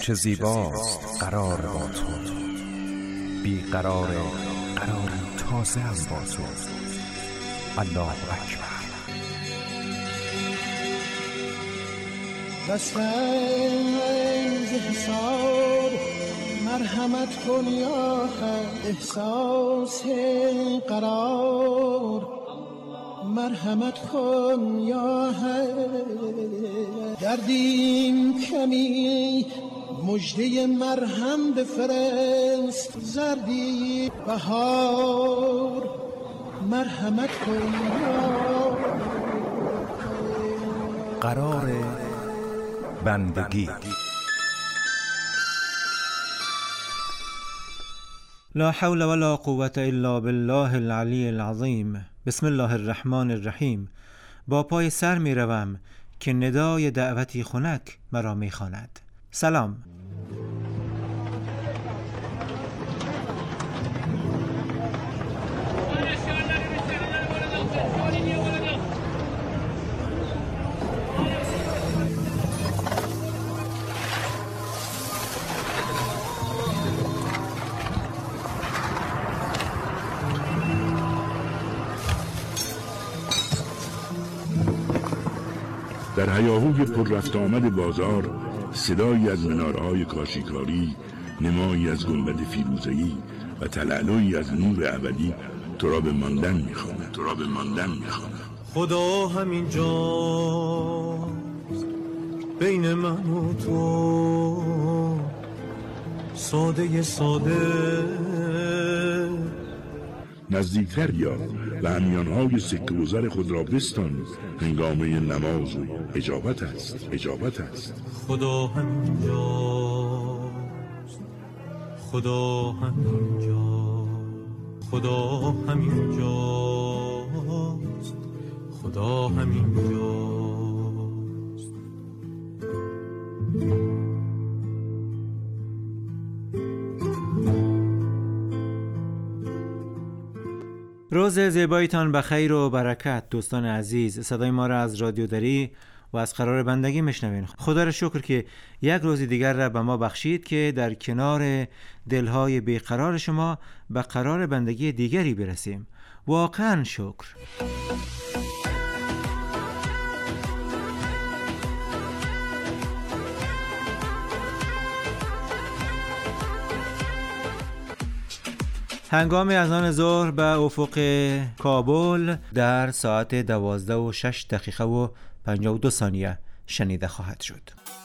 چه زیباست قرار با تو، بی قرار قراری تازه هم با تو. الله اکبر. دستنز حساب مرحمت کن یا حق، احساس قرار مرحمت کن یا حق. دردیم کمی مژده مرهم بفرست، زردی بهار مرحمت کن یا قرار بندگی. لا حول ولا قوة الا بالله العلی العظیم. بسم الله الرحمن الرحیم. با پای سر می روم که ندای دعوتی خنک مرا می خواند. سلام. در هیاهوی پر رفت آمد بازار صدایی از مناره‌های کاشیکاری، نمایی از گنبد فیروزه‌ای و تلالویی از نور ابدی تو را به ماندن می‌خواند. خدا همین جا بین من و تو، ساده نزدیکتر بیا و همیانهای سکه و زر خود را بستان، هنگامه نماز و اجابت است. خدا همین جاست، خدا همین جاست، خدا همین جاست، خدا همین جاست. روز زیبایتان بخیر و برکت دوستان عزیز. صدای ما را از رادیو دری و از قرار بندگی میشنوین. خدا را شکر که یک روز دیگر را به ما بخشید که در کنار دلهای بیقرار شما به قرار بندگی دیگری برسیم. واقعا شکر. هنگام اذان ظهر به افق کابل در ساعت 12:06 و 52 ثانیه شنیده خواهد شد.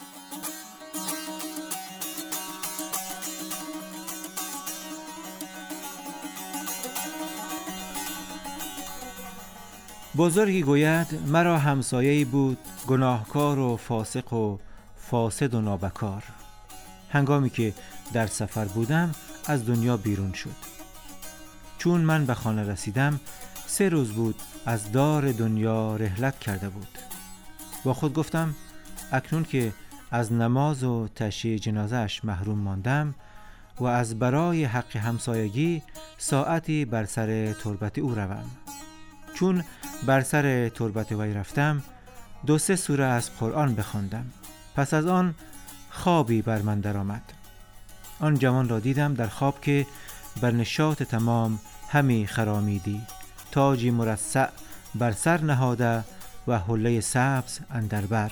بزرگی گوید مرا همسایه‌ای بود گناهکار و فاسق و فاسد و نابکار. هنگامی که در سفر بودم از دنیا بیرون شد. چون من به خانه رسیدم 3 روز بود از دار دنیا رحلت کرده بود. با خود گفتم اکنون که از نماز و تشییع جنازه‌اش محروم ماندم و از برای حق همسایگی ساعتی بر سر تربت او روم. چون بر سر تربت وی رفتم 2-3 سوره از قرآن بخواندم. پس از آن خوابی بر من درآمد. آن جوان را دیدم در خواب که بر نشاط تمام همی خرامیدی، تاجی مرصع بر سر نهاده و حله سبز اندر بر.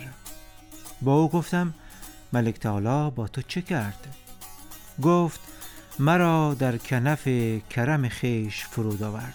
با او گفتم ملک تعالی با تو چه کرد؟ گفت مرا در کنف کرم خیش فرود آورد.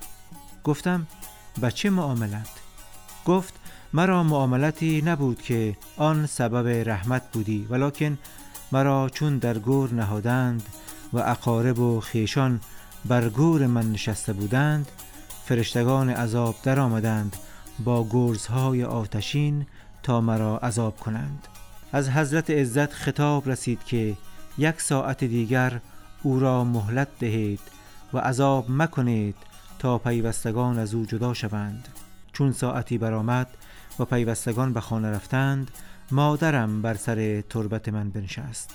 گفتم به چه معاملت؟ گفت مرا معاملتی نبود که آن سبب رحمت بودی، ولکن مرا چون در گور نهادند و اقارب و خیشان بر گور من نشسته بودند، فرشتگان عذاب در آمدند با گرزهای آتشین تا مرا عذاب کنند. از حضرت عزت خطاب رسید که 1 ساعت دیگر او را مهلت دهید و عذاب مکنید تا پیوستگان از او جدا شوند. چون ساعتی برآمد و پیوستگان به خانه رفتند، مادرم بر سر تربت من بنشست.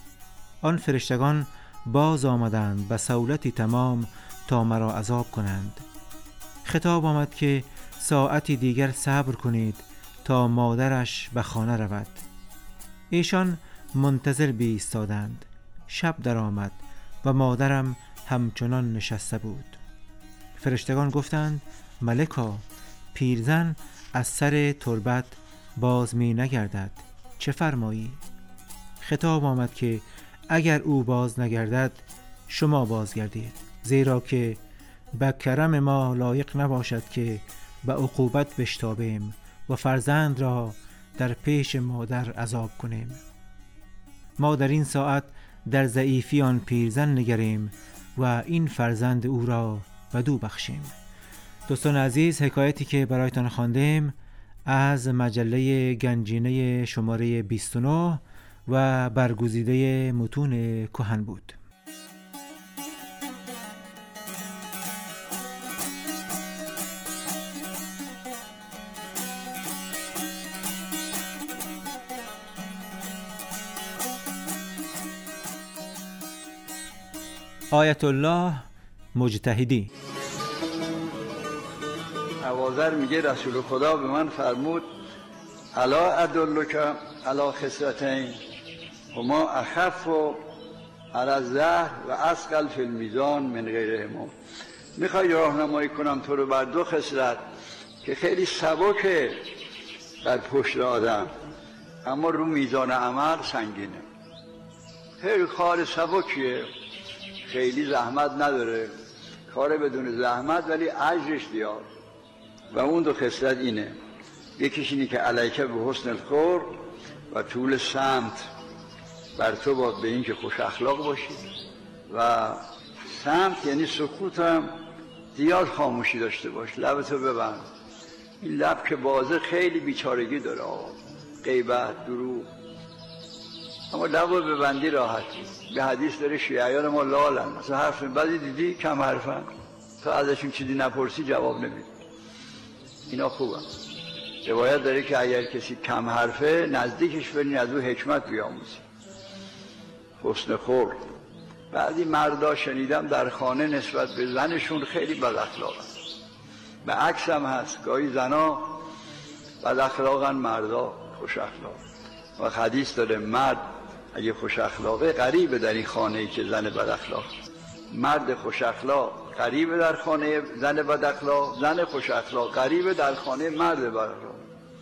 آن فرشتگان باز آمدند به سهولتی تمام تا مرا عذاب کنند. خطاب آمد که ساعتی دیگر صبر کنید تا مادرش به خانه رود. ایشان منتظر بایستادند. شب درآمد و مادرم همچنان نشسته بود. فرشتگان گفتند ملکا، پیرزن از سر تربت باز می نگردد، چه فرمایی؟ خطاب آمد که اگر او باز نگردد شما بازگردید، زیرا که به کرم ما لایق نباشد که به عقوبت بشتابیم و فرزند را در پیش مادر عذاب کنیم. ما در این ساعت در ضعیفی آن پیرزن نگریم و این فرزند او را بدو بخشیم. دوستان عزیز، حکایتی که برایتان خواندیم از مجله گنجینه شماره 29 و برگزیده متون کهن بود. آیت الله مجتهدی. ابوذر میگه رسول خدا به من فرمود الا ادلک علی خصلتین هما اخف علی الزهر و اثقل فی المیزان من غیرهما. میخوای راهنمایی کنم تو رو بر دو خصلت که خیلی سبکه بر پشت آدم اما رو میزان عمل سنگینه. خیلی کار سبکیه، خیلی زحمت نداره، کار بدون زحمت ولی اجرش زیاد. و اون دو خصلت اینه، یکیش اینه که علیکه به حسن الخلق و طول سمت، بر تو باد به این که خوش اخلاق باشی. و سمت یعنی سکوت هم زیاد خاموشی داشته باش، لبتو ببند. این لب که بازه خیلی بیچارگی داره، غیبت، دروغ، اما لبو ببندی راحتی. به حدیث داره شیعیان ما لالن، مثلا حرف بعضی دیدی کم حرفن، تو ازشون چیزی نپرسی جواب نمیدی، اینا خوبه. روایت داره که اگر کسی کم حرفه نزدیکش برین از او حکمت بیاموزی. حسن خلق. بعضی مردا شنیدم در خانه نسبت به زنشون خیلی بد اخلاقن، به عکس هم هست، گاهی زنا بد اخلاقن، مردا خوش اخلاق. و حدیث داره مرد اگه خوش اخلاقه غریبه در این خانه‌ای که زن بد اخلاق. مرد خوش اخلاق غریبه در خانه زن بد اخلاق، زن خوش اخلاق غریبه در خانه مرد بد اخلاق.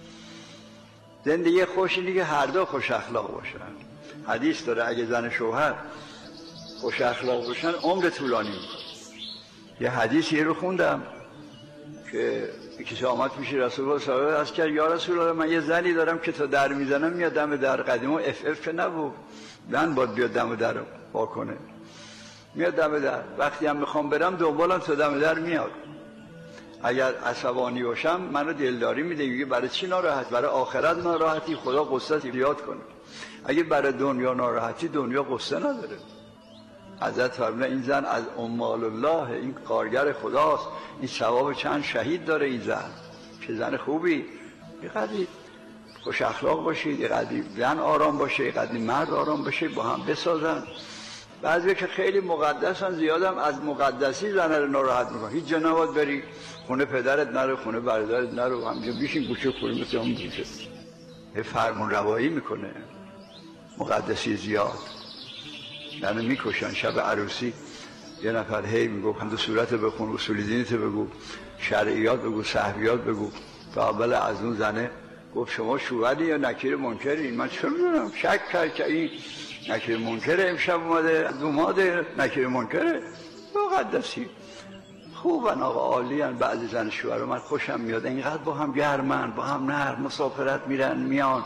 زندگی خوش اینه که هر دو خوش اخلاق باشن. حدیث داره اگه زن شوهر خوش اخلاق باشن عمر طولانی میکنه. یه حدیثی رو خوندم که کسی آمد پیش رسول الله صلی الله علیه و آله کرد یا رسول الله من یه زنی دارم که تا در میزنم میاد دم در. قدیما اف که نبود، زن باید بیاد دم در رو وا کنه، میاد دم در. وقتی هم میخوام برم دنبالم تا دم در میاد. اگر عصبانی باشم منو دلداری میده، میگه برای چی ناراحت؟ برای آخرت ناراحتی، خدا قصت زیاد کنه. اگه برای دنیا ناراحتی، دنیا قصه نداره. حضرت فرمودن این زن از اموال الله، این کارگر خداست، این ثواب چند شهید داره این زن. چه زن خوبی. یه قدری خوش اخلاق باشید، یه قدری زن آرام باشه، یه قدری مرد آرام باشه، با هم بسازن. بعضی که خیلی مقدسن، زیادم از مقدسی زن رو ناراحت میکنن. هیچ جا نباید بری، خونه پدرت نرو، خونه برادرت نرو، همینجا بیشین گوشه خوری مثل اون گوشه. یه فرمون روایی میکنه. مقدسی زیاد یعنی میکشن. شب عروسی یه نفر هی میگو حمد صورت بخون، اصول دینیت بگو، شرعیات بگو، صحویات بگو. تا اول از اون زنه گفت شما شوهری یا نکیر منکری؟ من چه میدونم، شک کرد که این نکیر منکره، امشب اومده دوماده نکیر منکره. مقدسی خوبن آقا، عالیان. بعضی زن شوهر من خوشم میاد، اینقدر با هم گرمن، با هم نرم، مسافرت میرن میان.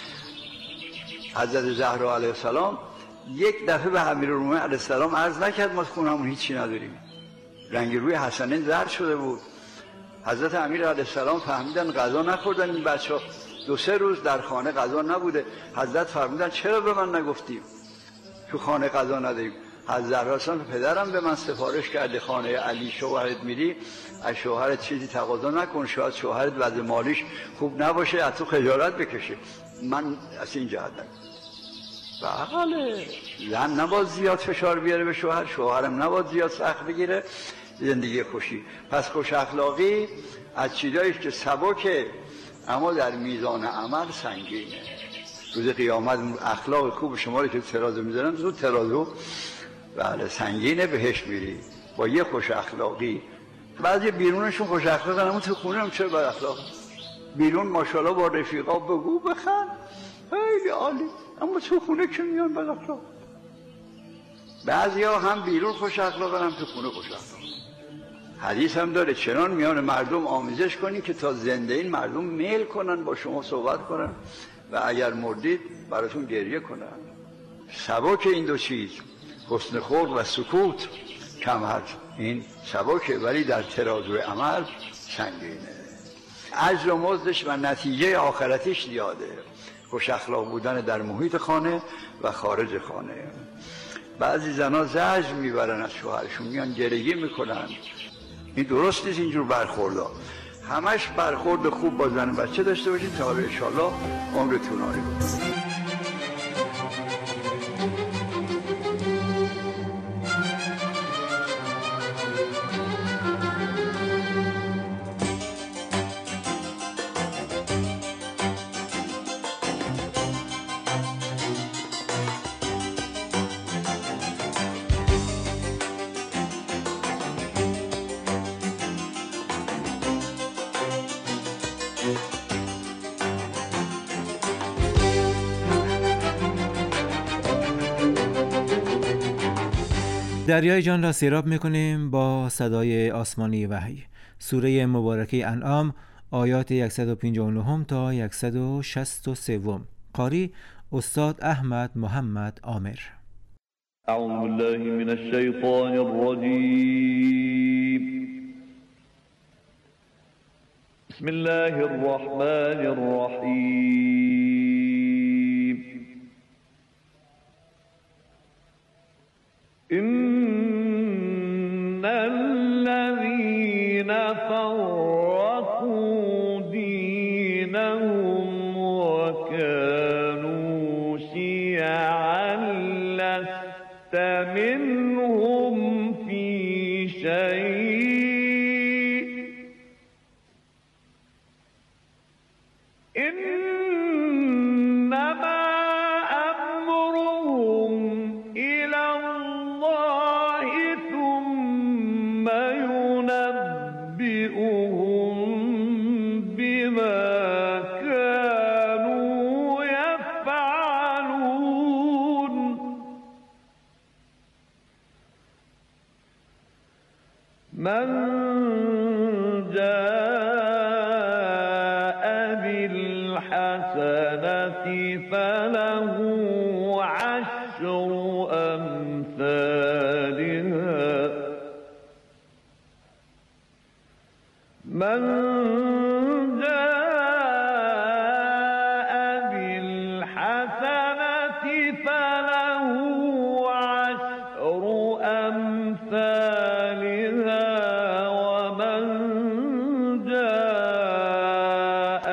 حضرت زهرا علیه السلام یک دفعه به امیرالمومنین علیه السلام عرض نکرد ما خونمون هیچی نداریم، رنگ روی حسنین زرد شده بود. حضرت امیر علیه السلام فهمیدن غذا نخوردن این بچه ها، 2-3 روز در خانه غذا نبوده. حضرت فرمودن چرا به من نگفتیم تو خانه غذا نداریم؟ حضرت زهرا پدرم به من سفارش کرده خانه علی شوهرت میری از شوهرت چیزی تقاضا نکن، شاید شوهرت وضع مالیش خوب نباشه از تو خجالت بکشه. من از این جهت بله، زن نباید زیاد فشار بیاره به شوهر، شوهرم نباید زیاد سخت بگیره. زندگی خوشی. پس خوش اخلاقی از چیزایی که سبکه اما در میزان عمل سنگینه. روز قیامت اخلاق خوب شما رو که ترازو میذارن، تو ترازو بله سنگینه، بهش میری با یه خوش اخلاقی. بعضی بیرونشون خوش اخلاقن، اما تو خونه هم چرا بد اخلاق؟ بیرون ماشاءالله با رفیقا بگو بخند خیلی عالی، اما تو خونه که میان بد اخلاق. بعضی ها هم بیرون خوش اخلاقن، هم تو خونه خوش اخلاق. حدیث هم داره چنان میان مردم آمیزش کنی که تا زنده این مردم میل کنن با شما صحبت کنن و اگر مردید براتون گریه کنن. سبک این دو چیز، حسن خلق و سکوت کم هست، این سبکه ولی در ترازوی عمل سنگینه. اجر و مزدش و نتیجه آخرتیش زیاده. خوش اخلاق بودن در محیط خانه و خارج خانه. بعضی زنها زجر میبرن از شوهرشون، میان گریه میکنن. این درست نیست اینجور برخوردها. همش برخورد خوب با زن بچه داشته باشید تا ان شاءالله عمرتون عالی بود. دریای جان را سیراب میکنیم با صدای آسمانی وحی. سوره مبارکه انعام آیات 159 تا 163. قاری استاد احمد محمد عامر. اعوذ بالله من الشیطان الرجیم. بسم الله الرحمن الرحیم. إن الذين فرقوا دينهم وكانوا شيعا لست منهم في شيء إنما من جاء بالحسنة فله عشر أمثالها من جاء بالحسنة فله عشر أمثالها ومن جاء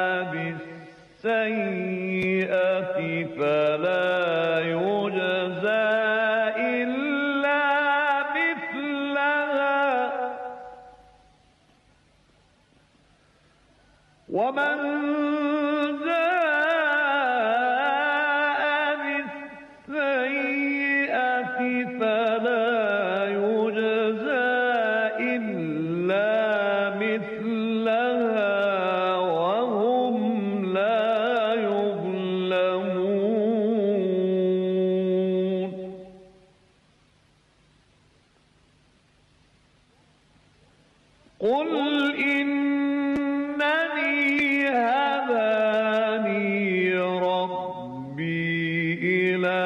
بالسيئة فلا يجزى إلا مثلها ومن جاء بالسيئة فلا يجزى إلا مثلها وهم لا يظلمون قل إنني هداني ربي إلى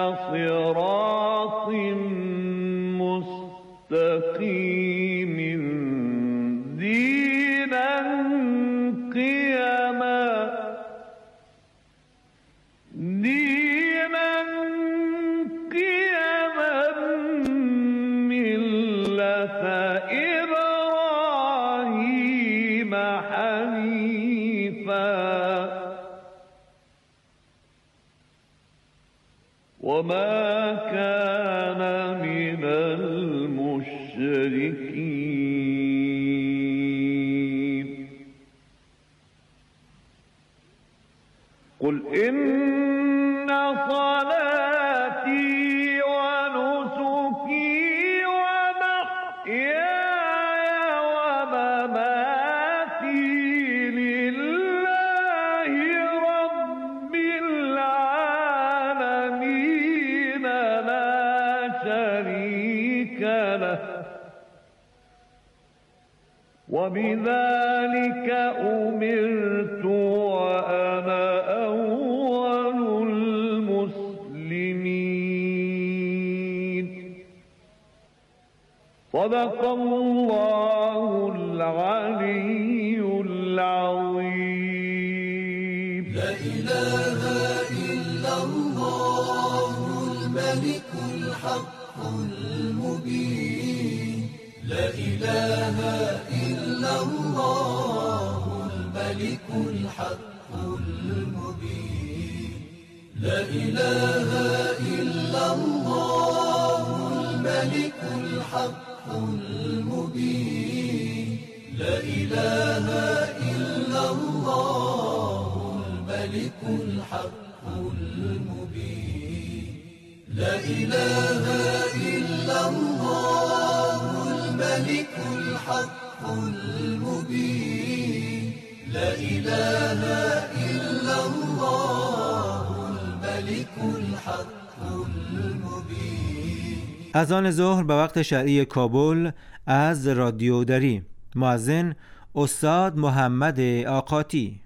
صراط مستقيم دينا قيما ملة إبراهيم حنيفا وما كان من المشركين قل إن شريك له وبذلك أمرت وأنا أول المسلمين. صدق الله العلي العظيم. لا إله إلا الله الملك الحق المبين. لا إله إلا الله الملك الحق المبين. لا إله إلا الله الملك الحق المبين. لا إله إلا الله الملك الحق المبين. لا إله إلا الله الملك الحق المبين. لا إله إلا الله الملك الحق المبين. اذان ظهر به وقت شرعی کابل از رادیو دری. مؤذن استاد محمد آقاتی.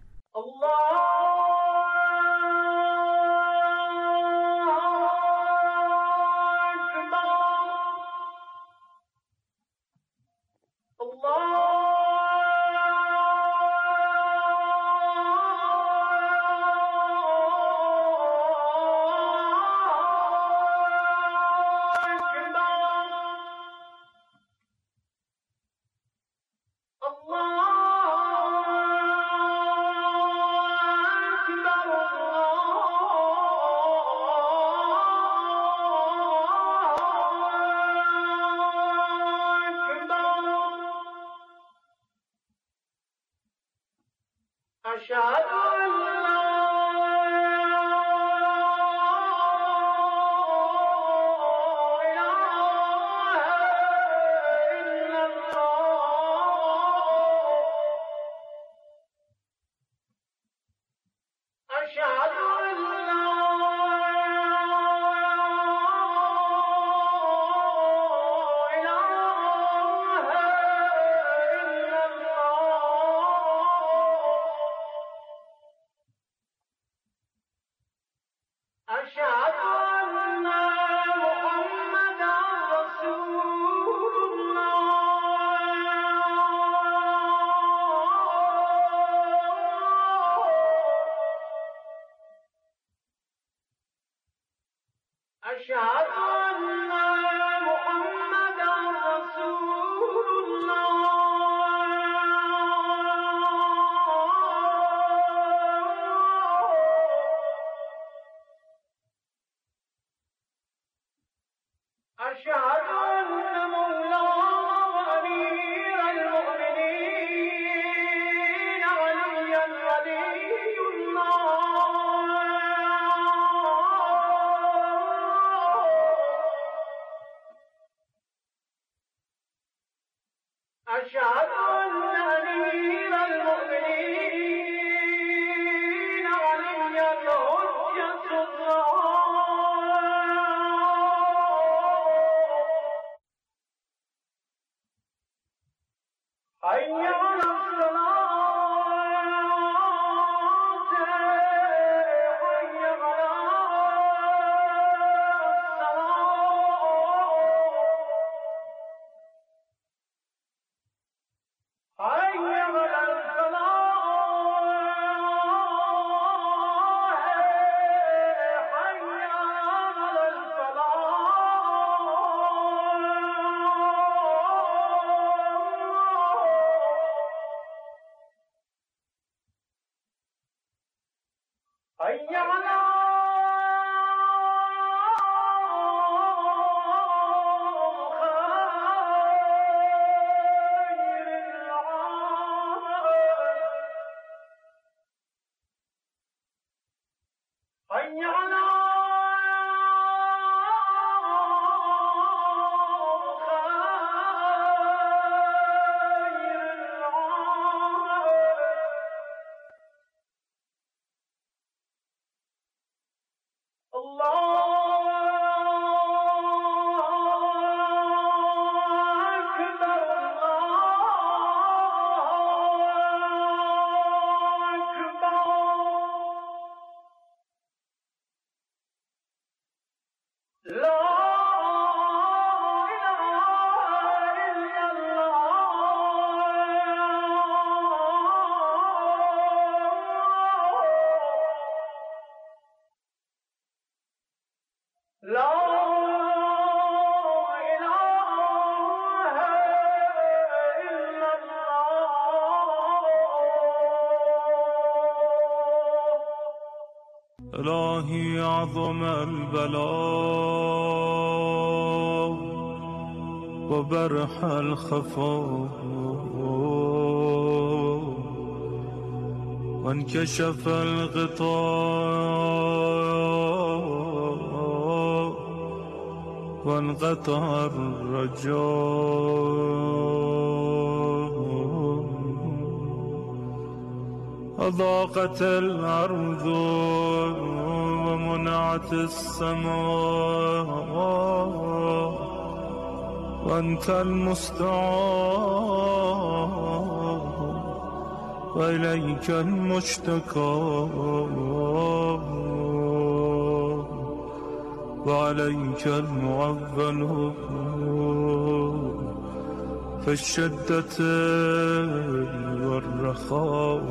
الهی عظم البلاء و برح الخفا و انکشف الغطاء و انقطع الرجاء أضاقت الأرض ومنعت السماء وأنت المستعان وإليك المشتكى وعليك المعول في الشدة والرخاء.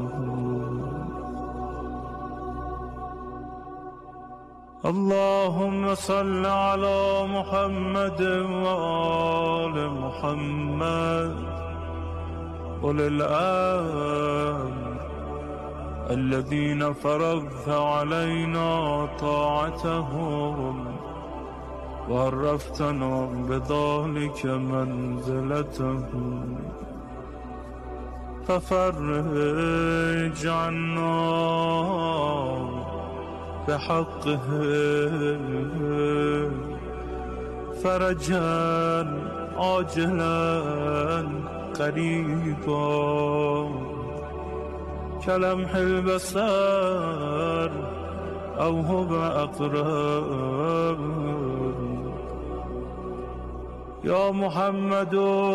اللهم صل على محمد وآل محمد أولي الأمر الذين فرضت علينا طاعتهم وعرفتنا بذلك منزلتهم ففرج عنا بحقه فرجا عاجلا قريبا كلمح البصر أو هو أقرب. يا محمد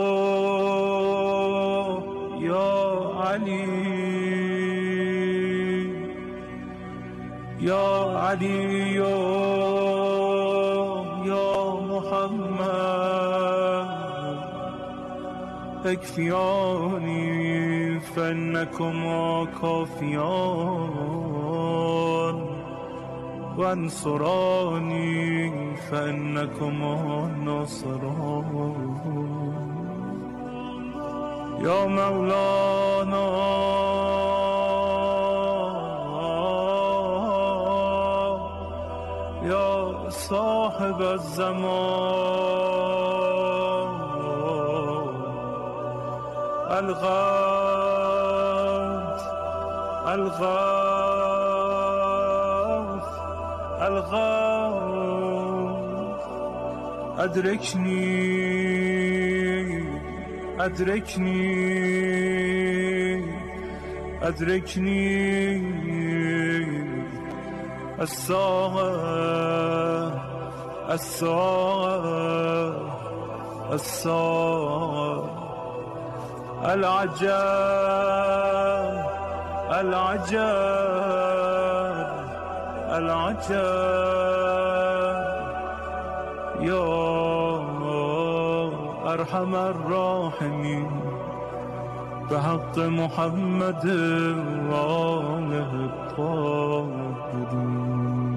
يا علي يا علي يا محمد اكفياني فإنكما كافيان وانصراني فإنكما ناصران. يا مولانا يا صاحب الزمان الغوث الغوث الغوث أدركني أدركني أدركني الساعة الساعة الساعة العجاب العجاب العجاب. يا أرحم الراحمين بحق محمد وآله الطاهرين.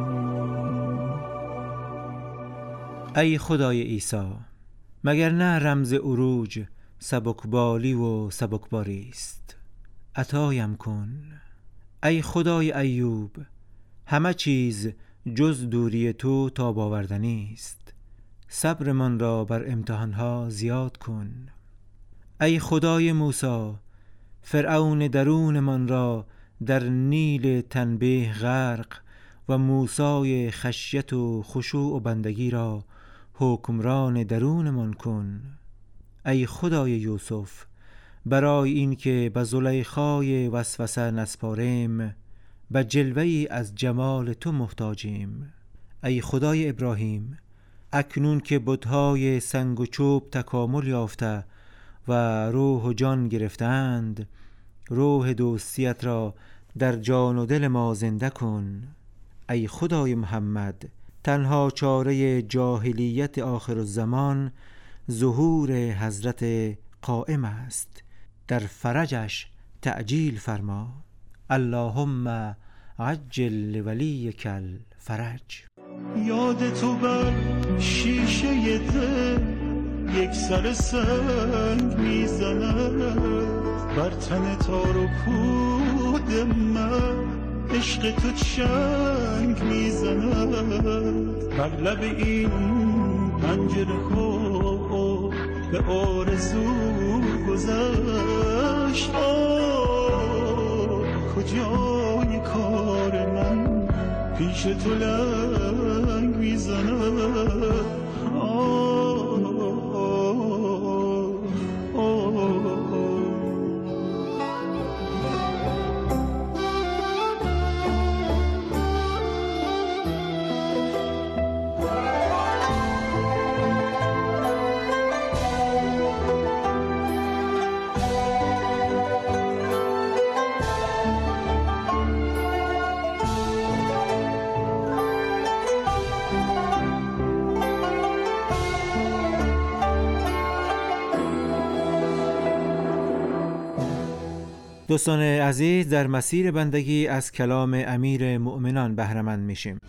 ای خدای عیسی، مگر نه رمز عروج سبکبالی و سبکباری است؟ عطایم کن. ای خدای ایوب، همه چیز جز دوری تو تاب آوردنی است. صبر من را بر امتحانها زیاد کن. ای خدای موسی، فرعون درون من را در نیل تنبیه غرق و موسی خشیت و خشوع و بندگی را حکمران درون من کن. ای خدای یوسف، برای این که به زلیخای وسوسه نسپاریم، به جلوه‌ای از جمال تو محتاجیم. ای خدای ابراهیم، اکنون که بت‌های سنگ و چوب تکامل یافته و روح و جان گرفتند، روح دوستیت را در جان و دل ما زنده کن. ای خدای محمد، تنها چاره جاهلیت آخر الزمان ظهور حضرت قائم است، در فرجش تعجیل فرما. اللهم عجل لولیک الفرج. یاد تو بر شیشه دل یک سر سنگ میزنه، بر تن تار و پود من عشق تو چنگ میزند بر لب این پنجره ها به آرزو گذشت. کجای کار من پیش تو لنگ میزند. دوستان عزیز، در مسیر بندگی از کلام امیر مؤمنان بهره‌مند میشیم.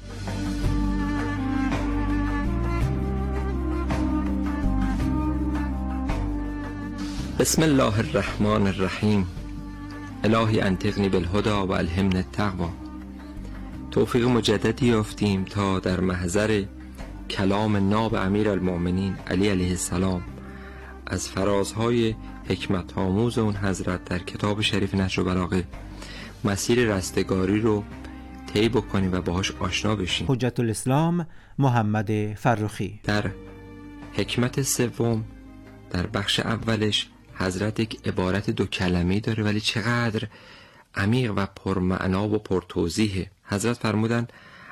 بسم الله الرحمن الرحیم. الهی انطقنی بالهدی و الهمنی التقوی. توفیق مجددی یافتیم تا در محضر کلام ناب امیر المؤمنین علی علیه السلام از فرازهای حکمت آموز اون حضرت در کتاب شریف نهج البلاغه مسیر رستگاری رو طی بکنیم و باهاش آشنا بشیم. حجت الاسلام محمد فرخی در حکمت سوم در بخش اولش حضرت یک عبارت دو کلمه‌ای داره ولی چقدر عمیق و پرمعنا و پرتوضیحه. حضرت فرمودن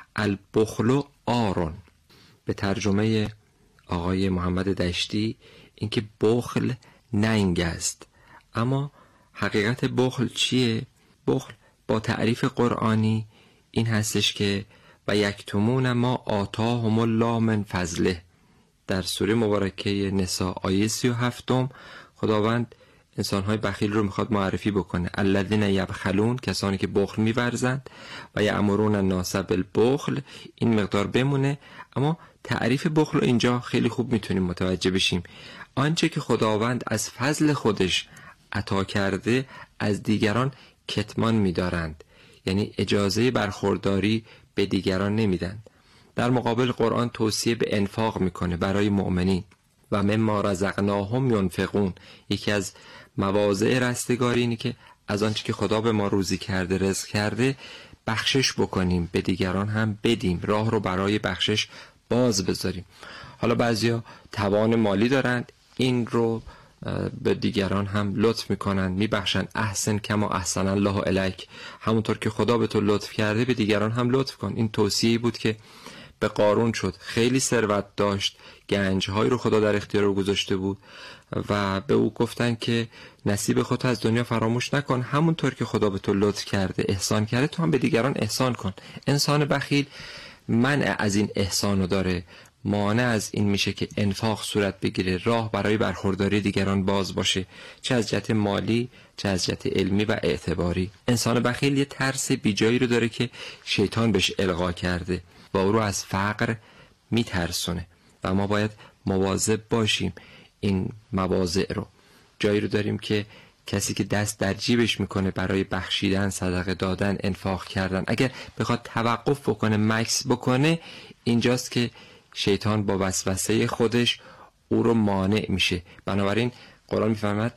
البخل آرون، به ترجمه آقای محمد دشتی اینکه بخل ننگ است. اما حقیقت بخل چیه؟ بخل با تعریف قرآنی این هستش که و یکتمون ما آتاهم الله من فضله. در سوره مبارکه نساء آیه 37 خداوند انسان‌های بخیل رو میخواد معرفی بکنه. الذین یبخلون، کسانی که بخل می‌ورزند، و یأمرون الناس بالبخل، این مقدار بمونه. اما تعریف بخل رو اینجا خیلی خوب میتونیم متوجه بشیم. آنچه که خداوند از فضل خودش عطا کرده از دیگران کتمان می‌دارند، یعنی اجازه برخورداری به دیگران نمیدند. در مقابل قرآن توصیه به انفاق میکنه برای مؤمنین و مما رزقناهم ینفقون. یکی از مواضع رستگاری اینه که از آنچه که خدا به ما روزی کرده، رزق کرده، بخشش بکنیم، به دیگران هم بدیم، راه رو برای بخشش باز بذاریم. حالا بعضیا توان مالی دارند، این رو به دیگران هم لطف میکنن، میبخشن. احسن کما احسن الله الیک، همونطور که خدا به تو لطف کرده به دیگران هم لطف کن. این توصیه‌ای بود که به قارون شد. خیلی ثروت داشت، گنج‌هایی رو خدا در اختیار او گذاشته بود و به او گفتن که نصیب خودت از دنیا فراموش نکن، همونطور که خدا به تو لطف کرده، احسان کرده، تو هم به دیگران احسان کن. انسان بخیل منع از این احسانو داره، مانع از این میشه که انفاق صورت بگیره، راه برای برخورداری دیگران باز باشه، چه از جهت مالی چه از جهت علمی و اعتباری. انسان بخیل یه ترس بیجایی رو داره که شیطان بهش القا کرده و او رو از فقر میترسونه و ما باید مواظب باشیم. این مواضع رو جایی رو داریم که کسی که دست در جیبش میکنه برای بخشیدن، صدقه دادن، انفاق کردن، اگر بخواد توقف بکنه، مکث بکنه، اینجاست که شیطان با وسوسه خودش او رو مانع میشه. بنابراین قرآن میفرماید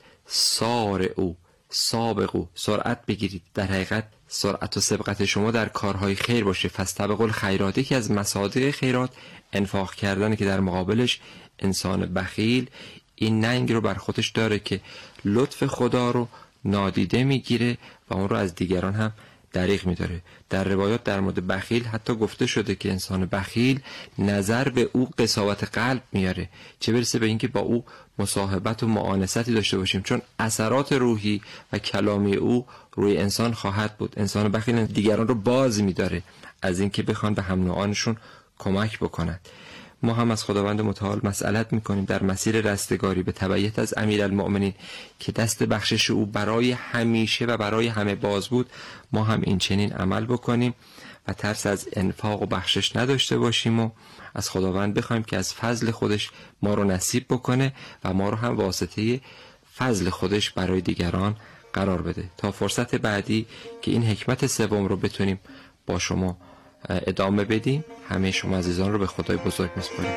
سابقو، سرعت بگیرید. در حقیقت سرعت و سبقت شما در کارهای خیر باشه. فاستبقوا الخیرات، یکی از مصادیق خیرات انفاق کردن که در مقابلش انسان بخیل این ننگ رو بر خودش داره که لطف خدا رو نادیده میگیره و اون رو از دیگران هم دریغ میداره. در روایات در مورد بخیل حتی گفته شده که انسان بخیل نظر به او قساوت قلب میاره، چه برسه به اینکه با او مصاحبت و معانستی داشته باشیم، چون اثرات روحی و کلامی او روی انسان خواهد بود. انسان بخیل دیگران رو باز میداره از اینکه بخوان به هم نوعانشون کمک بکنند. ما هم از خداوند متعال مسئلت میکنیم در مسیر رستگاری به تبعیت از امیرالمؤمنین که دست بخشش او برای همیشه و برای همه باز بود، ما هم این چنین عمل بکنیم و ترس از انفاق و بخشش نداشته باشیم و از خداوند بخوایم که از فضل خودش ما رو نصیب بکنه و ما رو هم واسطه فضل خودش برای دیگران قرار بده تا فرصت بعدی که این حکمت سوم رو بتونیم با شما ادامه بدیم. همه شما عزیزان رو به خدای بزرگ میسپاریم.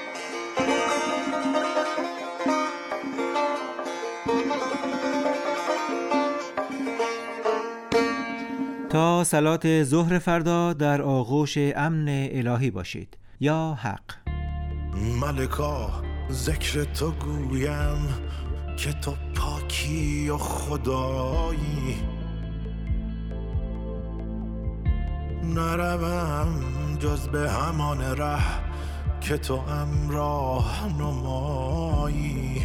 تا صلات ظهر فردا در آغوش امن الهی باشید. یا حق. ملکا ذکر تو گویم که تو پاکی و خدایی، نروم جز به همان ره که تو امراه نمایی.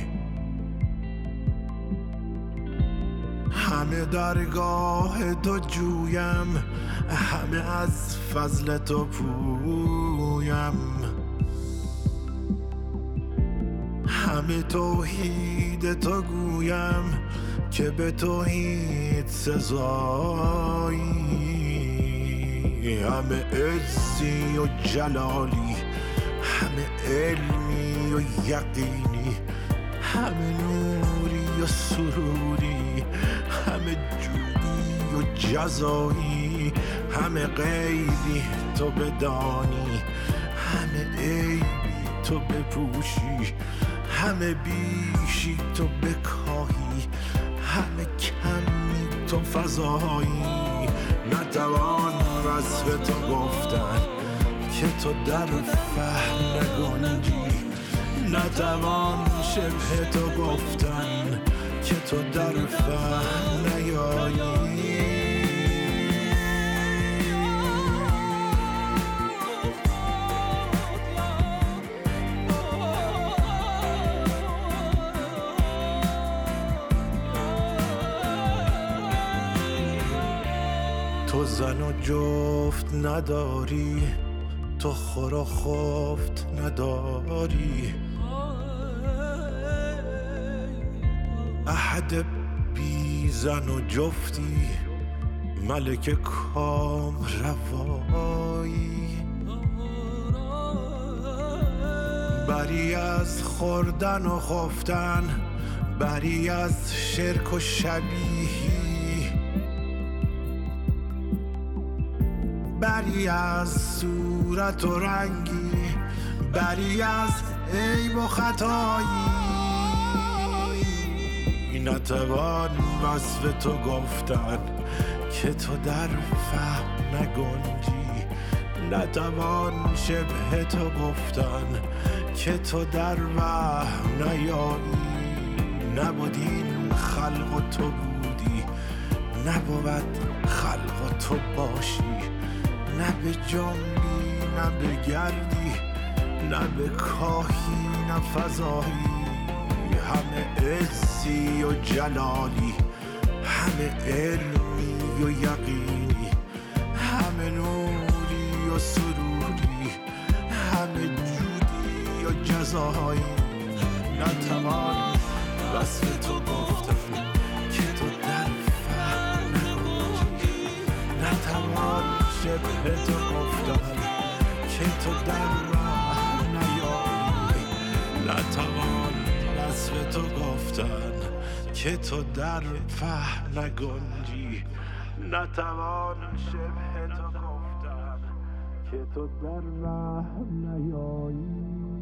همه درگاه تو جویم، همه از فضل تو پویم، همه توحید تو گویم که به توحید سزایی. همه عزی و جلالی، همه علمی و یقینی، همه نوری و سروری، همه جودی و جزایی، همه غیبی تو بدانی، همه عیبی تو بپوشی، همه بیشی تو بکاهی، همه کمی تو فضایی. نتوان وصف تو گفتن که تو در فهم نگنجی، نتوان شبه تو گفتن که تو در فهم نیایی. تو زن و جفت نداری، تو خور و خفت نداری، احد بی زن و جفتی، ملک کام روایی. بری از خوردن و خفتن، بری از شرک و شبیهی، بری از صورت و رنگی، بری از عیب و خطایی. نتوان وصف تو گفتن که تو در فهم نگنجی، نتوان شبه تو گفتن که تو در وهم نیایی. نبود این خلق و تو بودی، نبود خلق و تو باشی، نه به جنبی نه به گردی، نه به کاهی نه فضایی. همه عزی و جلالی، همه علمی و یقینی، همه نوری و سروری، همه جودی و جزایی. نتوان وصف تو گفتن که تو در فهم نگنجی، نتوان شبه تو گفتن که تو در راه نیایی. نتوان وصف تو گفتن که تو در فهم نگنجی، نتوان شبه تو گفتن که تو در راه نیایی.